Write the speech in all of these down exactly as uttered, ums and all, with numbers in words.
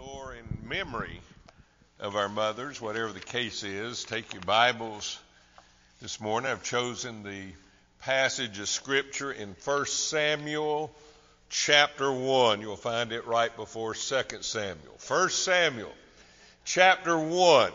or in memory of our mothers, whatever the case is, take your Bibles this morning. I've chosen the passage of Scripture in First Samuel chapter one. You'll find it right before Second Samuel. First Samuel chapter one.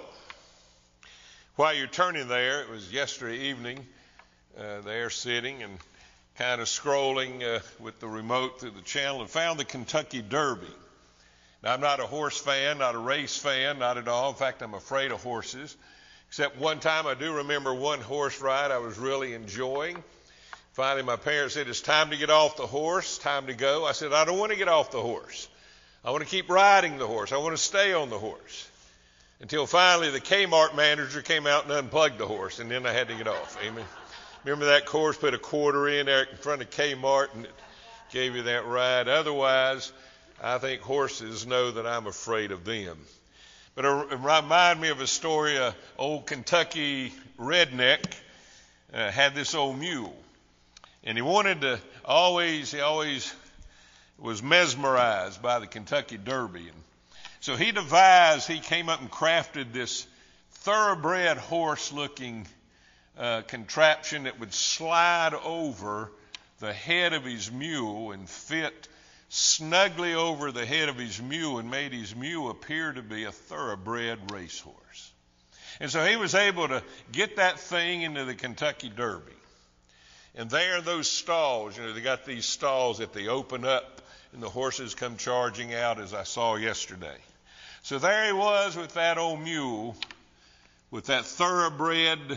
While you're turning there, it was yesterday evening, uh, there sitting and kind of scrolling uh, with the remote through the channel and found the Kentucky Derby. Now, I'm not a horse fan, not a race fan, not at all. In fact, I'm afraid of horses. Except one time I do remember one horse ride I was really enjoying. Finally, my parents said, it's time to get off the horse, time to go. I said, I don't want to get off the horse. I want to keep riding the horse. I want to stay on the horse. Until finally the Kmart manager came out and unplugged the horse, and then I had to get off. Amen. Remember that course, put a quarter in there in front of Kmart and it gave you that ride. Otherwise, I think horses know that I'm afraid of them. But it reminded me of a story. An old Kentucky redneck uh, had this old mule. And he wanted to always, he always was mesmerized by the Kentucky Derby. And so he devised, he came up and crafted this thoroughbred horse-looking uh, contraption that would slide over the head of his mule and fit snugly over the head of his mule and made his mule appear to be a thoroughbred racehorse. And so he was able to get that thing into the Kentucky Derby. And there in those stalls, you know, they got these stalls that they open up and the horses come charging out, as I saw yesterday. So there he was with that old mule, with that thoroughbred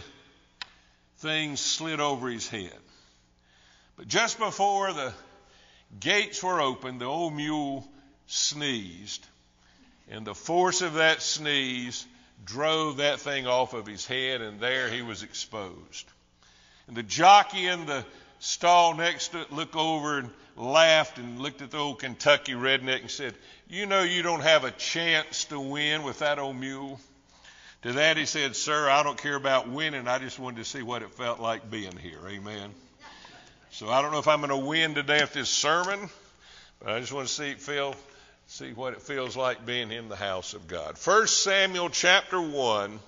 thing slid over his head. But just before the gates were open, the old mule sneezed, and the force of that sneeze drove that thing off of his head, and there he was exposed. And the jockey in the stall next to it looked over and laughed and looked at the old Kentucky redneck and said, you know you don't have a chance to win with that old mule. To that he said, sir, I don't care about winning. I just wanted to see what it felt like being here. Amen. So I don't know if I'm going to win today with this sermon, but I just want to see feel, see what it feels like being in the house of God. First Samuel chapter one.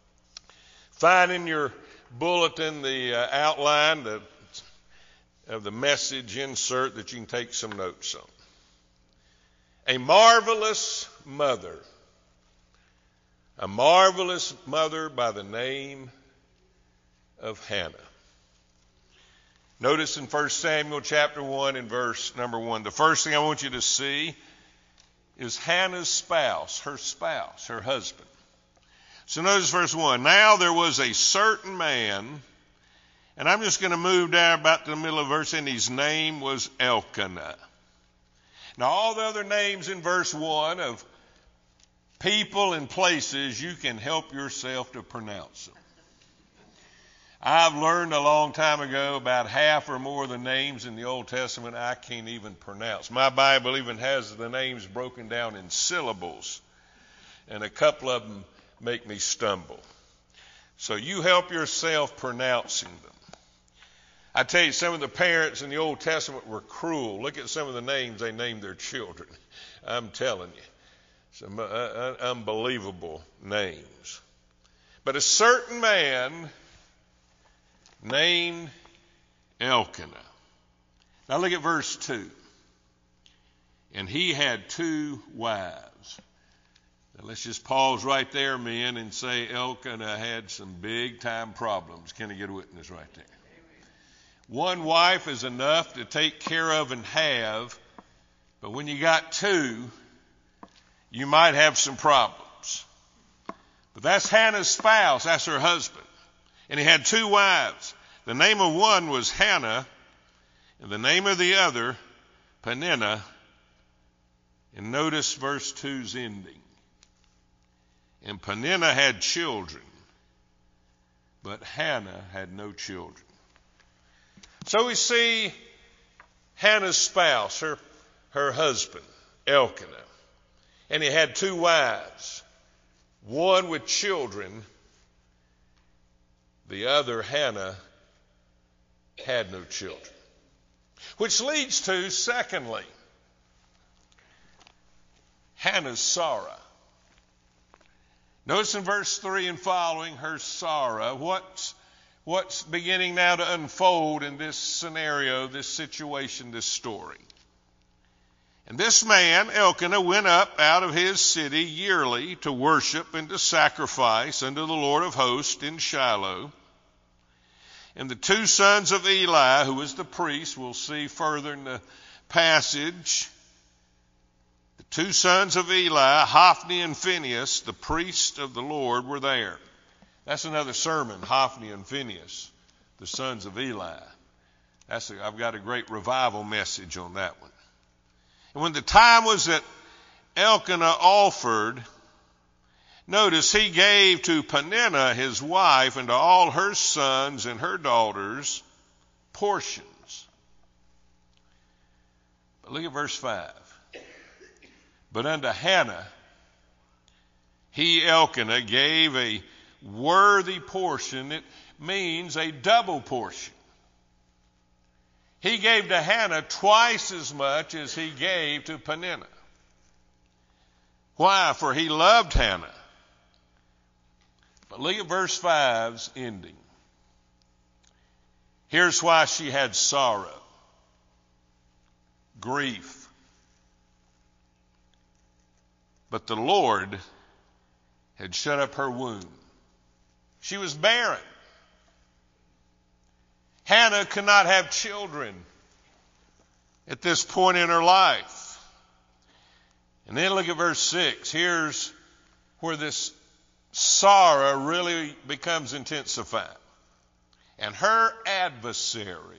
Find in your bulletin the uh, outline the, of the message insert that you can take some notes on. A marvelous mother. A marvelous mother by the name of Hannah. Notice in First Samuel chapter one and verse number one, the first thing I want you to see is Hannah's spouse, her spouse, her husband. So notice verse one. Now there was a certain man, and I'm just going to move down about to the middle of the verse, and his name was Elkanah. Now all the other names in verse one of people and places, you can help yourself to pronounce them. I've learned a long time ago about half or more of the names in the Old Testament I can't even pronounce. My Bible even has the names broken down in syllables, and a couple of them make me stumble. So you help yourself pronouncing them. I tell you, some of the parents in the Old Testament were cruel. Look at some of the names they named their children. I'm telling you, some uh, uh, unbelievable names. But a certain man named Elkanah. Now look at verse two. And he had two wives. Now let's just pause right there, men, and say Elkanah had some big time problems. Can I get a witness right there? One wife is enough to take care of and have, but when you got two, you might have some problems. But that's Hannah's spouse, that's her husband. And he had two wives. The name of one was Hannah, and the name of the other, Peninnah. And notice verse two's ending. And Peninnah had children, but Hannah had no children. So we see Hannah's spouse, her, her husband, Elkanah. And he had two wives, one with children, the other, Hannah, had no children. Which leads to, secondly, Hannah's sorrow. Notice in verse three and following, her sorrow. What's, what's beginning now to unfold in this scenario, this situation, this story? And this man, Elkanah, went up out of his city yearly to worship and to sacrifice unto the Lord of hosts in Shiloh. And the two sons of Eli, who was the priest, we'll see further in the passage, the two sons of Eli, Hophni and Phinehas, the priests of the Lord, were there. That's another sermon, Hophni and Phinehas, the sons of Eli. That's a, I've got a great revival message on that one. And when the time was that Elkanah offered, notice he gave to Peninnah his wife and to all her sons and her daughters portions. But look at verse five. But unto Hannah he, Elkanah, gave a worthy portion. It means a double portion. He gave to Hannah twice as much as he gave to Peninnah. Why? For he loved Hannah. But look at verse five's ending. Here's why she had sorrow, grief. But the Lord had shut up her womb. She was barren. Hannah could not have children at this point in her life. And then look at verse six. Here's where this sorrow really becomes intensified. And her adversary,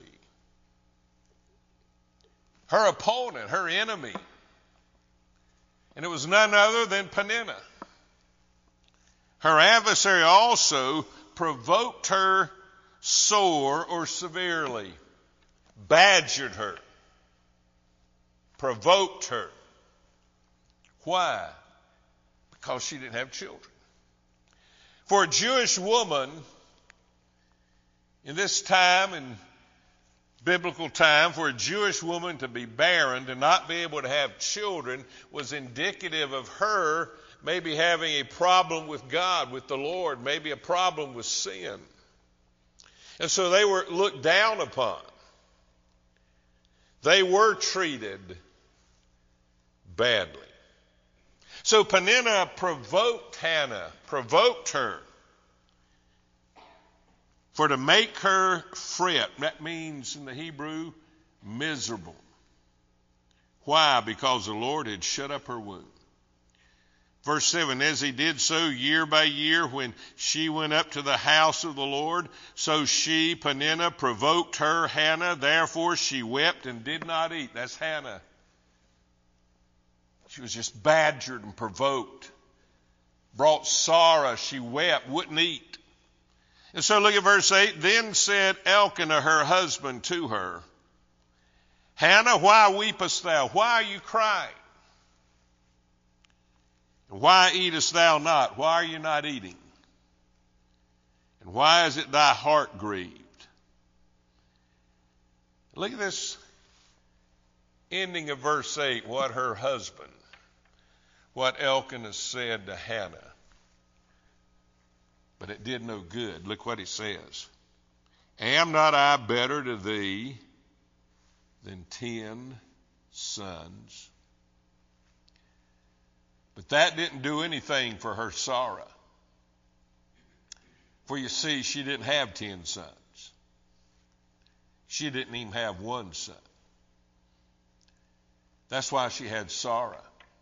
her opponent, her enemy, and it was none other than Peninnah. Her adversary also provoked her sore or severely, badgered her, provoked her. Why? Because she didn't have children. For a Jewish woman in this time, in biblical time, for a Jewish woman to be barren, to not be able to have children, was indicative of her maybe having a problem with God, with the Lord, maybe a problem with sin. And so they were looked down upon. They were treated badly. So Peninnah provoked Hannah, provoked her, for to make her fret. That means in the Hebrew, miserable. Why? Because the Lord had shut up her womb. Verse seven, as he did so year by year when she went up to the house of the Lord, so she, Peninnah, provoked her, Hannah. Therefore she wept and did not eat. That's Hannah. She was just badgered and provoked. Brought sorrow. She wept, wouldn't eat. And so look at verse eight. Then said Elkanah, her husband, to her, Hannah, why weepest thou? Why are you crying? And why eatest thou not? Why are you not eating? And why is it thy heart grieved? Look at this ending of verse eight, what her husband, what Elkanah said to Hannah. But it did no good. Look what he says. Am not I better to thee than ten sons? But that didn't do anything for her sorrow. For you see, she didn't have ten sons. She didn't even have one son. That's why she had sorrow.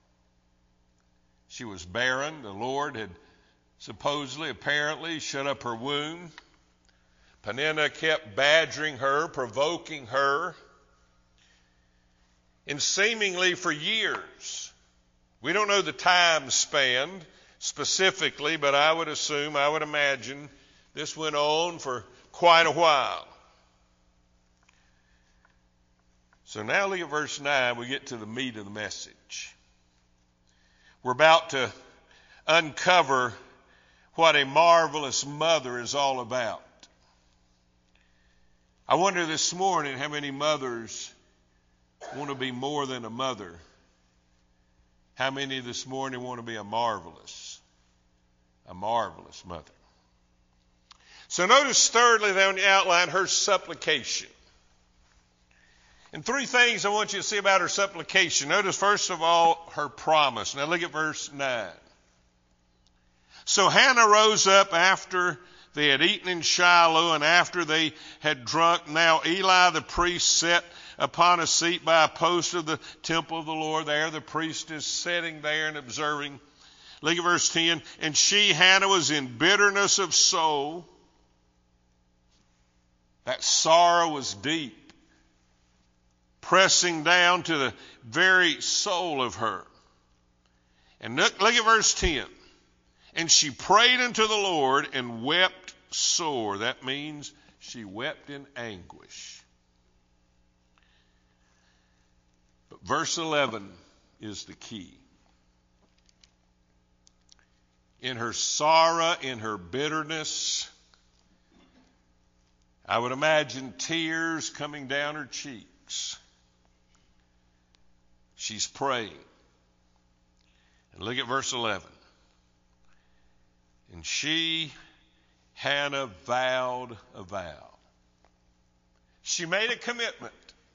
She was barren. The Lord had supposedly, apparently, shut up her womb. Peninnah kept badgering her, provoking her, and seemingly for years. We don't know the time span specifically, but I would assume, I would imagine, this went on for quite a while. So now look at verse nine. We get to the meat of the message. We're about to uncover what a marvelous mother is all about. I wonder this morning how many mothers want to be more than a mother. How many this morning want to be a marvelous, a marvelous mother? So notice thirdly there on the outline, her supplication. And three things I want you to see about her supplication. Notice first of all, her promise. Now look at verse nine. So Hannah rose up after they had eaten in Shiloh, and after they had drunk. Now Eli the priest sat upon a seat by a post of the temple of the Lord. There the priest is sitting there and observing. Look at verse ten. And she, Hannah, was in bitterness of soul. That sorrow was deep, pressing down to the very soul of her. And look, look at verse ten. And she prayed unto the Lord and wept sore. That means she wept in anguish. But verse eleven is the key. In her sorrow, in her bitterness, I would imagine tears coming down her cheeks. She's praying. And look at verse eleven. And she, Hannah, vowed a vow. She made a commitment.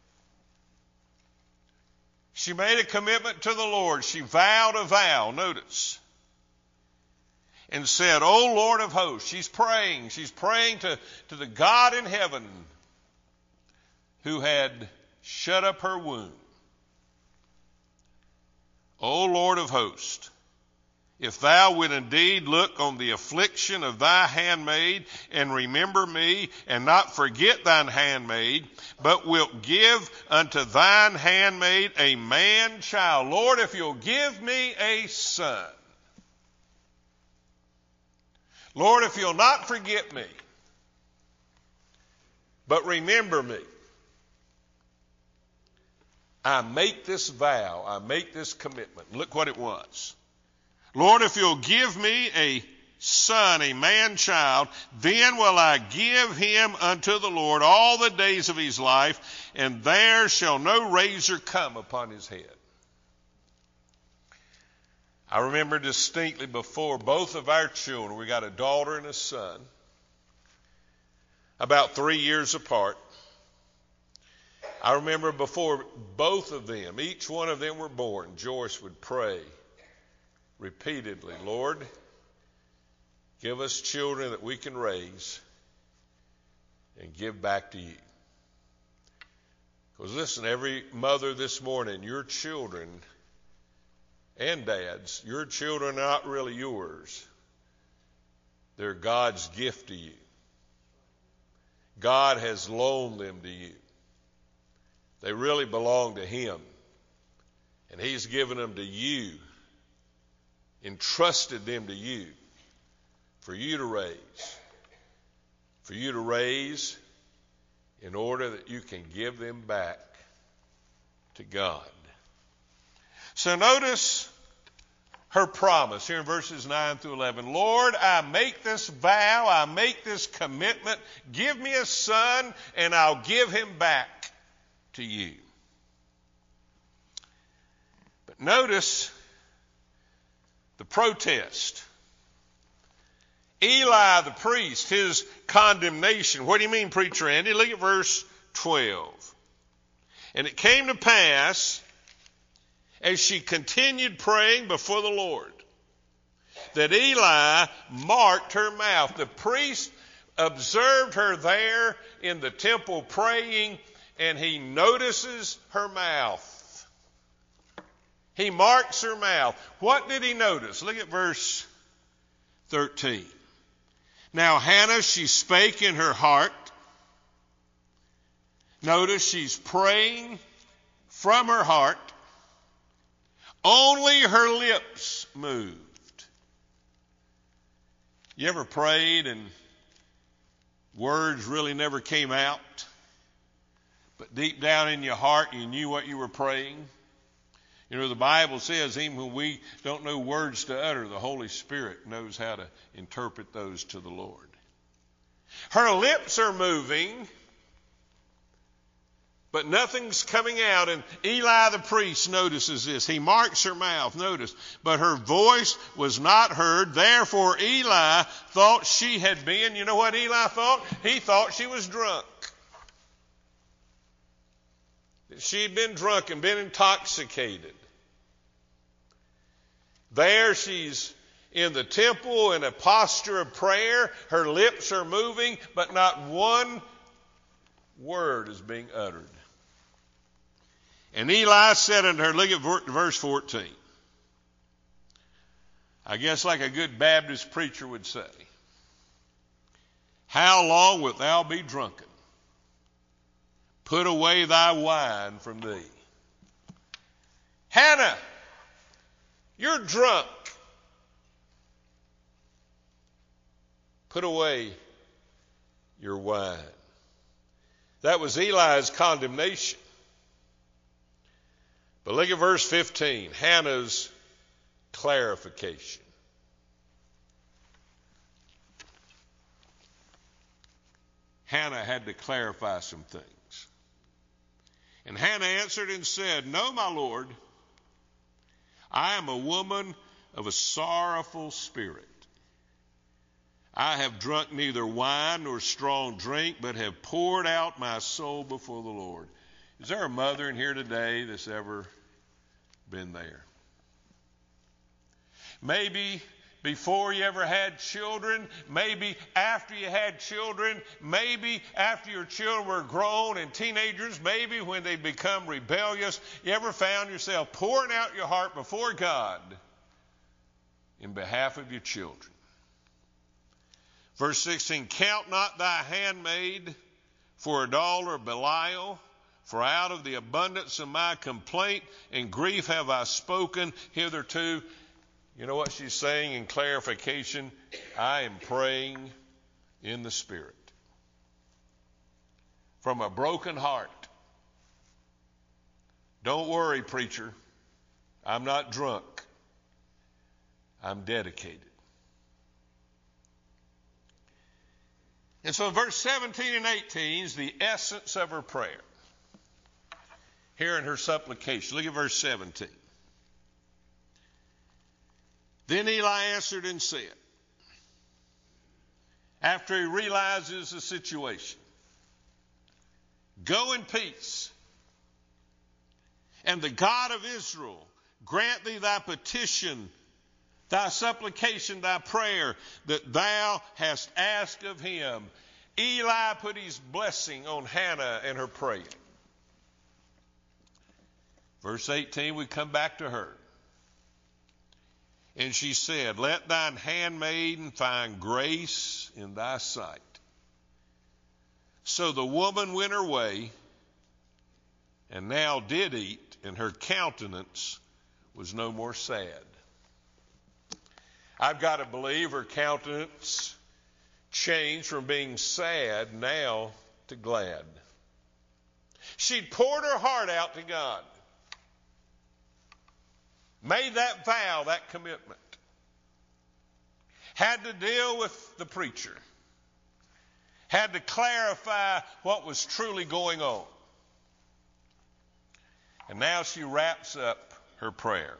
She made a commitment to the Lord. She vowed a vow, notice. And said, O Lord of hosts, she's praying. She's praying to, to the God in heaven who had shut up her womb. O Lord of hosts, if thou wilt indeed look on the affliction of thy handmaid, and remember me, and not forget thine handmaid, but wilt give unto thine handmaid a man child. Lord, if you'll give me a son. Lord, if you'll not forget me, but remember me, I make this vow, I make this commitment. Look what it was. Lord, if you'll give me a son, a man child, then will I give him unto the Lord all the days of his life, and there shall no razor come upon his head. I remember distinctly before both of our children, we got a daughter and a son, about three years apart. I remember before both of them, each one of them were born, Joyce would pray repeatedly, Lord, give us children that we can raise and give back to you. Because listen, every mother this morning, your children and dads, your children are not really yours. They're God's gift to you. God has loaned them to you. They really belong to Him. And He's given them to you, entrusted them to you for you to raise. For you to raise in order that you can give them back to God. So notice her promise here in verses nine through eleven. Lord, I make this vow, I make this commitment. Give me a son and I'll give him back to you. But notice the protest. Eli the priest, his condemnation. What do you mean, Preacher Andy? Look at verse twelve. And it came to pass, as she continued praying before the Lord, that Eli marked her mouth. The priest observed her there in the temple praying, and he notices her mouth. He marks her mouth. What did he notice? Look at verse thirteen. Now Hannah, she spake in her heart. Notice she's praying from her heart. Only her lips moved. You ever prayed and words really never came out, but deep down in your heart you knew what you were praying? You know, the Bible says even when we don't know words to utter, the Holy Spirit knows how to interpret those to the Lord. Her lips are moving, but nothing's coming out. And Eli the priest notices this. He marks her mouth, notice. But her voice was not heard. Therefore Eli thought she had been, you know what Eli thought? He thought she was drunk. She had been drunk and been intoxicated. There she's in the temple in a posture of prayer. Her lips are moving, but not one word is being uttered. And Eli said unto her, look at verse fourteen. I guess like a good Baptist preacher would say, how long wilt thou be drunken? Put away thy wine from thee. Hannah, you're drunk. Put away your wine. That was Eli's condemnation. But look at verse fifteen, Hannah's clarification. Hannah had to clarify some things. And Hannah answered and said, no, my Lord, I am a woman of a sorrowful spirit. I have drunk neither wine nor strong drink, but have poured out my soul before the Lord. Is there a mother in here today that's ever been there? Maybe before you ever had children, maybe after you had children, maybe after your children were grown and teenagers, maybe when they become rebellious, you ever found yourself pouring out your heart before God in behalf of your children. Verse sixteen, count not thy handmaid for a daughter of Belial, for out of the abundance of my complaint and grief have I spoken hitherto. You know what she's saying in clarification? I am praying in the Spirit. From a broken heart. Don't worry, preacher. I'm not drunk. I'm dedicated. And so verse seventeen and eighteen is the essence of her prayer. Here in her supplication. Look at verse seventeen. Then Eli answered and said, after he realizes the situation, go in peace, and the God of Israel grant thee thy petition, thy supplication, thy prayer that thou hast asked of him. Eli put his blessing on Hannah and her praying. Verse eighteen, we come back to her. And she said, let thine handmaiden find grace in thy sight. So the woman went her way, and now did eat, and her countenance was no more sad. I've got to believe her countenance changed from being sad now to glad. She'd poured her heart out to God. Made that vow, that commitment. Had to deal with the preacher. Had to clarify what was truly going on. And now she wraps up her prayer.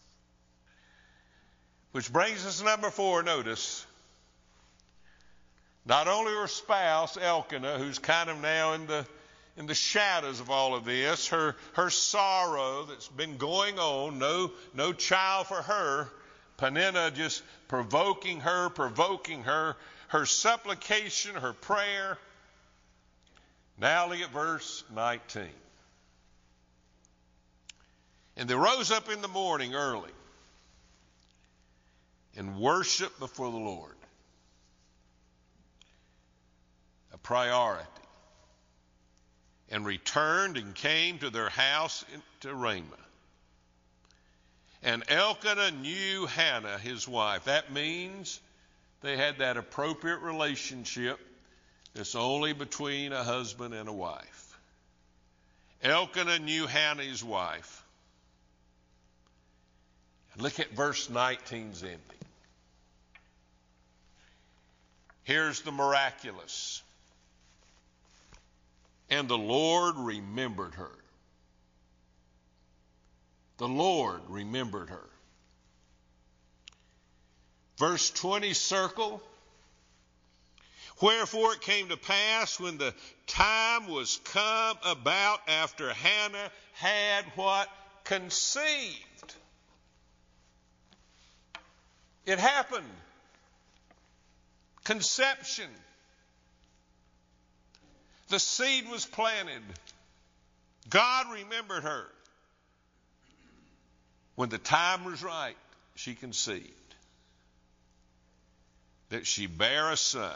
Which brings us to number four, notice. Not only her spouse, Elkanah, who's kind of now in the in the shadows of all of this, her her sorrow that's been going on, no no child for her, Peninnah just provoking her, provoking her, her supplication, her prayer. Now look at verse nineteen. And they rose up in the morning early and worshiped before the Lord. A priority. And returned and came to their house to Ramah. And Elkanah knew Hannah, his wife. That means they had that appropriate relationship that's only between a husband and a wife. Elkanah knew Hannah, his wife. And look at verse nineteen's ending. Here's the miraculous. And the Lord remembered her. The Lord remembered her. Verse twenty, circle. Wherefore it came to pass when the time was come about after Hannah had what? Conceived. It happened. Conception. The seed was planted. God remembered her. When the time was right, she conceived. That she bare a son,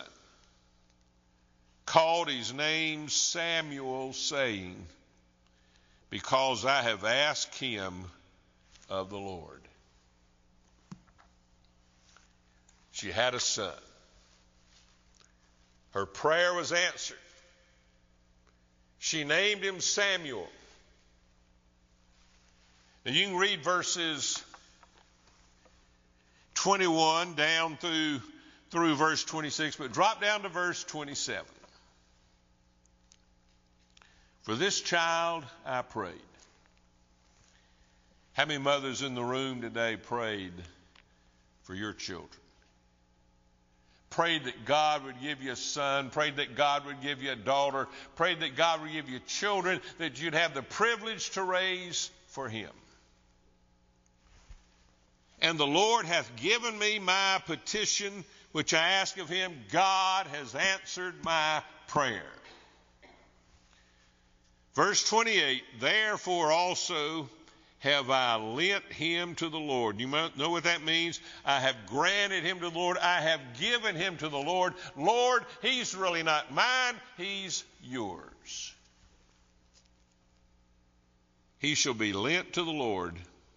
called his name Samuel, saying, because I have asked him of the Lord. She had a son. Her prayer was answered. She named him Samuel. Now you can read verses twenty-one down through, through verse twenty-six, but drop down to verse twenty-seven. For this child I prayed. How many mothers in the room today prayed for your children? Prayed that God would give you a son. Prayed that God would give you a daughter. Prayed that God would give you children that you'd have the privilege to raise for him. And the Lord hath given me my petition, which I ask of him. God has answered my prayer. Verse twenty-eight, therefore also have I lent him to the Lord. You know what that means? I have granted him to the Lord. I have given him to the Lord. Lord, he's really not mine. He's yours. He shall be lent to the Lord.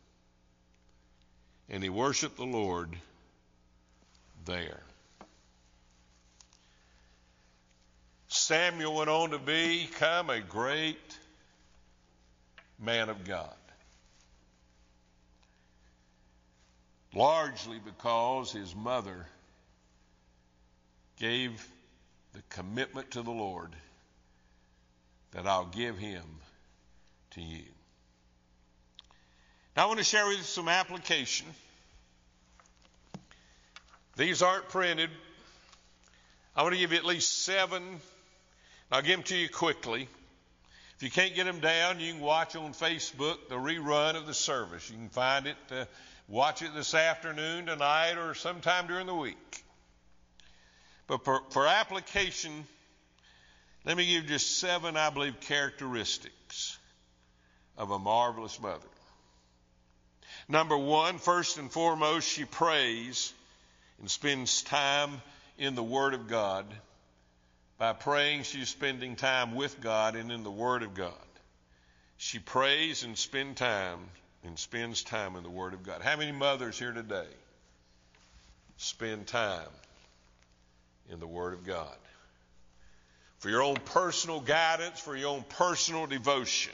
And he worshiped the Lord there. Samuel went on to become a great man of God. Largely because his mother gave the commitment to the Lord that I'll give him to you. Now I want to share with you some application. These aren't printed. I want to give you at least seven. I'll give them to you quickly. If you can't get them down, you can watch on Facebook the rerun of the service. You can find it, uh, watch it this afternoon, tonight, or sometime during the week. But for, for application, let me give you just seven, I believe, characteristics of a marvelous mother. Number one, first and foremost, she prays and spends time in the Word of God. By praying, she's spending time with God and in the Word of God. She prays and spend time and spends time in the Word of God. How many mothers here today spend time in the Word of God? For your own personal guidance, for your own personal devotion.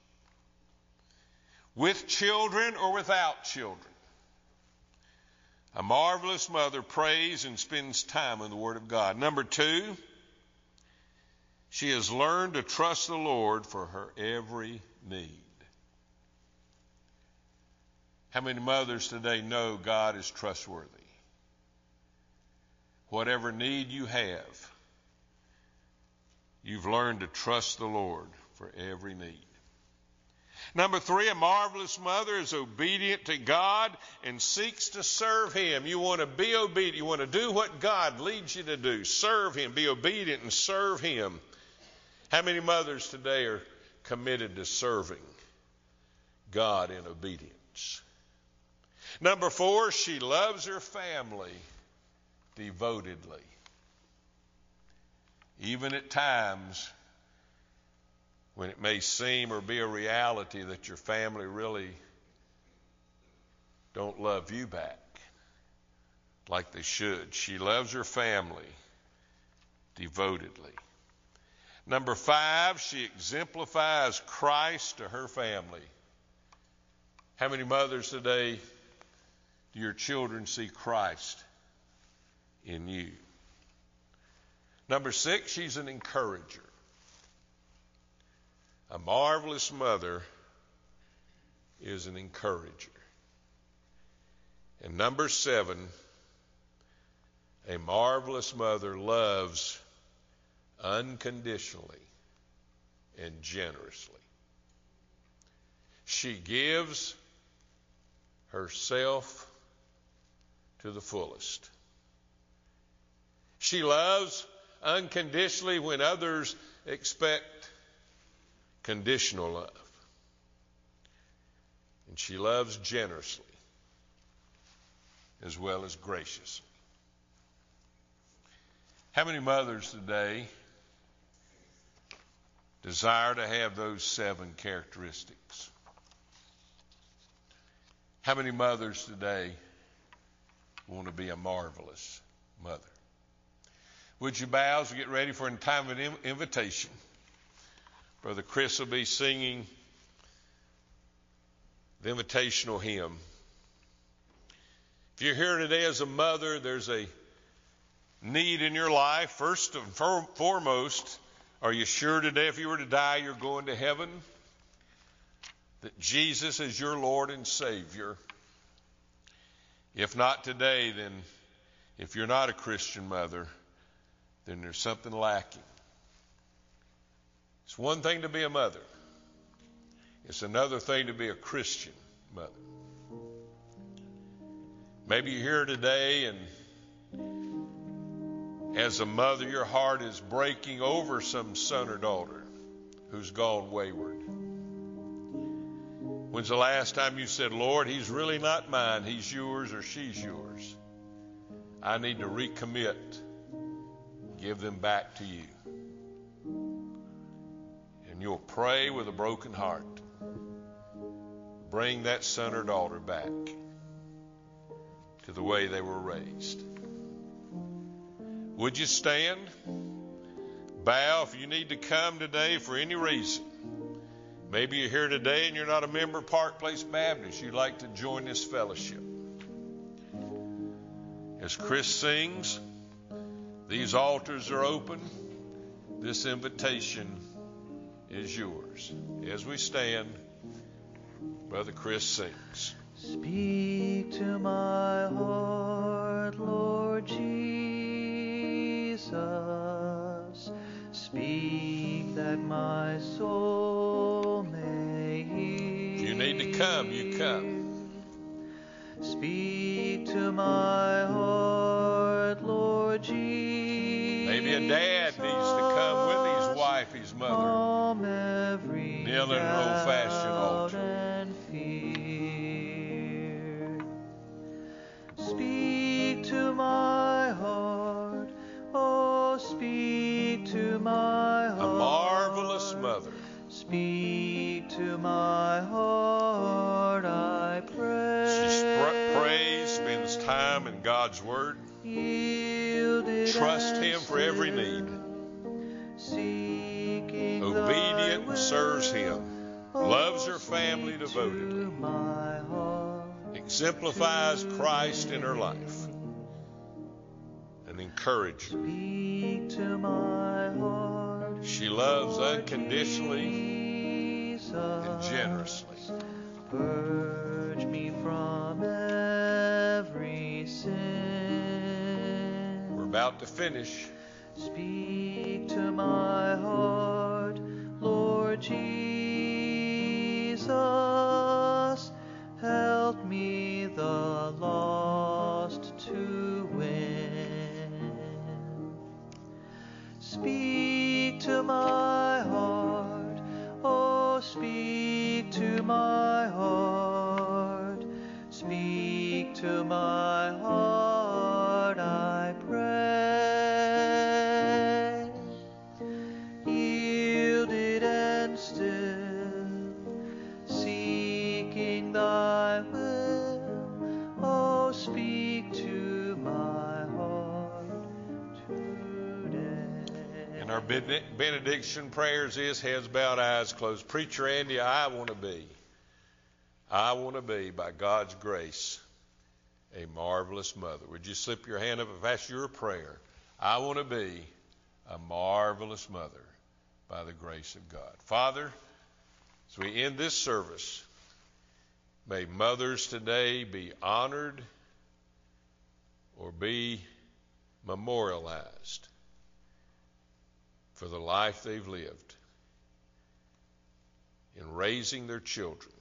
With children or without children. A marvelous mother prays and spends time in the Word of God. Number two, she has learned to trust the Lord for her every need. How many mothers today know God is trustworthy? Whatever need you have, you've learned to trust the Lord for every need. Number three, a marvelous mother is obedient to God and seeks to serve him. You want to be obedient. You want to do what God leads you to do. Serve him. Be obedient and serve him. How many mothers today are committed to serving God in obedience? Number four, she loves her family devotedly. Even at times when it may seem or be a reality that your family really don't love you back like they should. She loves her family devotedly. Number five, she exemplifies Christ to her family. How many mothers today do your children see Christ in you? Number six, she's an encourager. A marvelous mother is an encourager. And number seven, a marvelous mother loves unconditionally and generously. She gives herself to the fullest. She loves unconditionally when others expect conditional love. And she loves generously as well as graciously. How many mothers today desire to have those seven characteristics? How many mothers today want to be a marvelous mother? Would you bow as we get ready for a time of invitation? Brother Chris will be singing the invitational hymn. If you're here today as a mother, there's a need in your life. First and foremost, are you sure today if you were to die you're going to heaven? That Jesus is your Lord and Savior? If not today, then if you're not a Christian mother, then there's something lacking. It's one thing to be a mother. It's another thing to be a Christian mother. Maybe you're here today and as a mother, your heart is breaking over some son or daughter who's gone wayward. When's the last time you said, Lord, he's really not mine, he's yours or she's yours? I need to recommit, give them back to you. And you'll pray with a broken heart. Bring that son or daughter back to the way they were raised. Would you stand? Bow if you need to come today for any reason. Maybe you're here today and you're not a member of Park Place Baptist. You'd like to join this fellowship. As Chris sings, these altars are open. This invitation is yours. As we stand, Brother Chris sings. Speak to my heart, Lord Jesus. Speak that my soul may hear. If you need to come, you come. Speak to my heart, Lord Jesus. Maybe a dad needs to come with his wife, his mother, kneel at an old-fashioned altar. And fear. Speak to my heart, oh, speak to my heart. A marvelous mother. Speak to my heart, I pray. She sp- prays, spends time in God's Word. Yielded Trust Him for every need. Seeking Obedient and serves Him. Loves her oh, family speak devotedly. to my heart. Exemplifies Christ in her life. An encourager. Speak to my heart. She loves unconditionally Jesus. and generously. Purge me from every sin. We're about to finish. Speak to my heart, Lord Jesus. Help me the lost to win. Speak to my heart, oh, speak to my heart. Speak to my heart, I pray. Yielded and still, seeking thy will, oh, speak to my heart today. And our benediction prayers is heads bowed, eyes closed. Preacher Andy, I want to be, I want to be, by God's grace, a marvelous mother. Would you slip your hand up if that's your prayer? I want to be a marvelous mother by the grace of God. Father, As we end this service, may mothers today be honored or be memorialized for the life they've lived in raising their children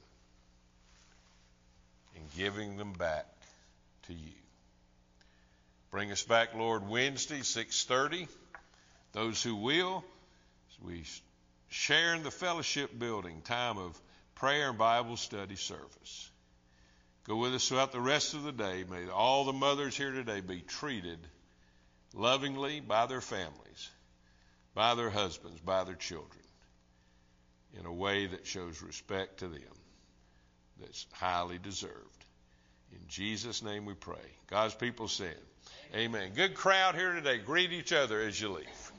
and giving them back to you. Bring us back, Lord, Wednesday, six thirty. Those who will, as we share in the fellowship building, time of prayer and Bible study service. Go with us throughout the rest of the day. May all the mothers here today be treated lovingly by their families, by their husbands, by their children, in a way that shows respect to them, that's highly deserved. In Jesus' name we pray. God's people said, amen. Good crowd here today. Greet each other as you leave.